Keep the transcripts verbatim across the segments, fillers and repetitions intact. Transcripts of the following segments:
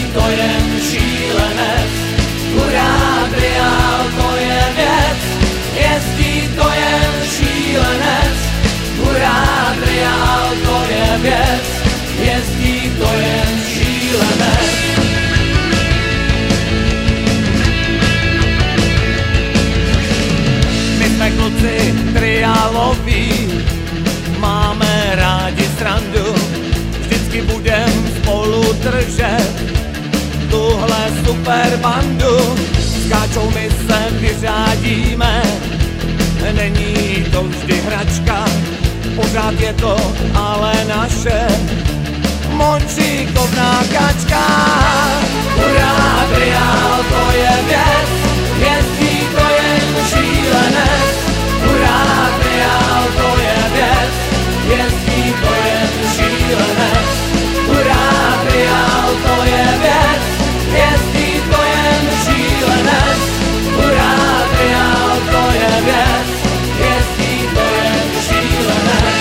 to jen šílenec, hurá, triál, to je věc. Jezdí to jen šílenec, hurá, triál, to je věc. Jezdí to jen šílenec. My jsme kluci triáloví, máme rádi srandu, vždycky budem spolu držet tuhle super bandu. Skáčou my se vyřádíme, není to vždy hračka, pořád je to ale naše Mončíkovná kačka. Hurá, triál, to je věc, jezdí to jen šílenec. Hurá, triál, to je věc, jezdí to jen šílenec. Hurá, triál, to je věc, jezdí to jen šílenec. Hurá, triál, to je věc, jezdí to jen šílenec.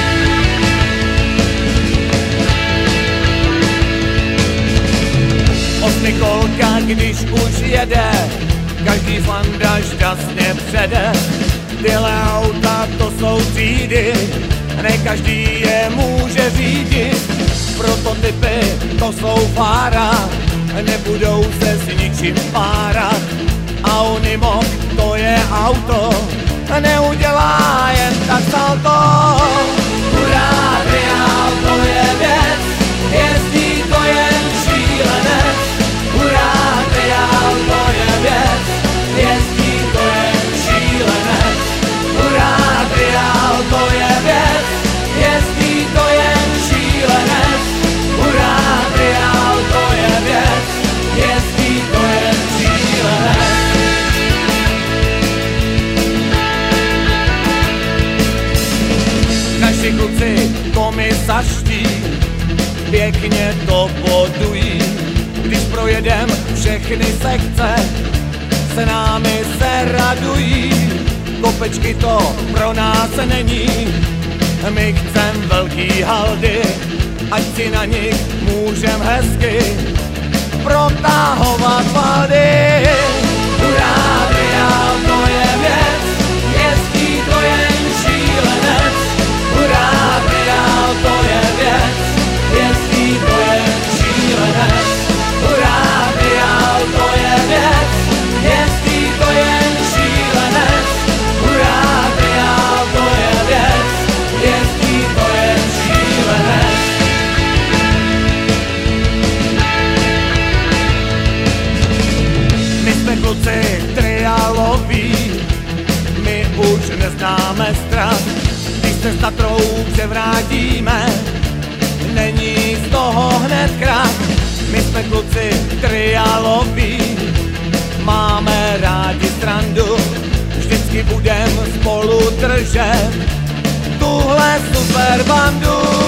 Osmikolka, když už jede, každý fanda šťastně přede. Tyhle auta, to jsou třídy, ne každý je může řídit. Prototypy, to jsou fára, nebudou se s ničím párat. A Unimog, to je auto, neudělá jen tak salto. Hurá, triál, to je věc, jezdí to jen šílenec. Hurá, triál, to je věc, jezdí to jen šílenec. Hurá, triál, to je věc, jezdí to jen šílenec. Hurá, triál, to je věc, jezdí to jen šílenec. Naši kluci komisařští pěkně to bodují, když projedem všechny sekce, se námi se radují. Kopečky to pro nás není, my chcem velký haldy, ať si na nich můžem hezky protahovat valdy. Hurá, triál, to je věc, jezdí to jen šílenec. Hurá, triál, to je věc, jezdí to jen šílenec. Hurá, triál, to je věc, jezdí to jen šílenec. Hurá, triál, to je věc, jezdí to jen šílenec. My jsme kluci triáloví, my už neznáme strach. Když se s Tatrou převrátíme, není z toho hned krach. My jsme kluci triáloví, máme rádi srandu, vždycky budem spolu držet tuhle super bandu.